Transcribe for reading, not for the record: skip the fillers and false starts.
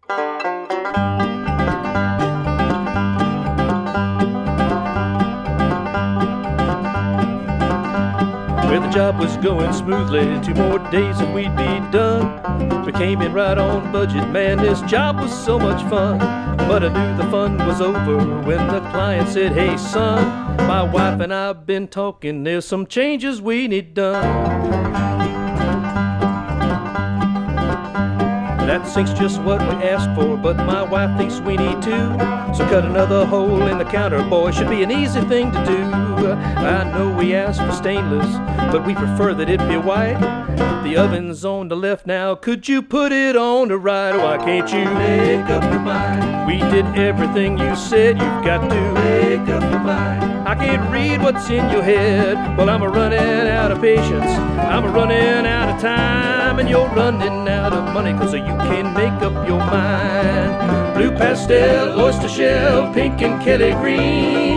Well, the job was going smoothly, 2 more days and we'd be done. We came in right on budget, man, this job was so much fun. But I knew the fun was over when the client said, hey son, my wife and I've been talking, there's some changes we need done. That sink's just what we asked for, but my wife thinks we need to. So cut another hole in the counter, boy, should be an easy thing to do. I know we asked for stainless, but we prefer that it be white. The oven's on the left now, could you put it on the right? Why can't you make up your mind? We did everything you said, you've got to make up your mind. I can't read what's in your head, well I'm running out of patience, I'm running out of time, and you're running out of money, cause you can't make up your mind. Blue pastel, oyster shell, pink and Kelly green,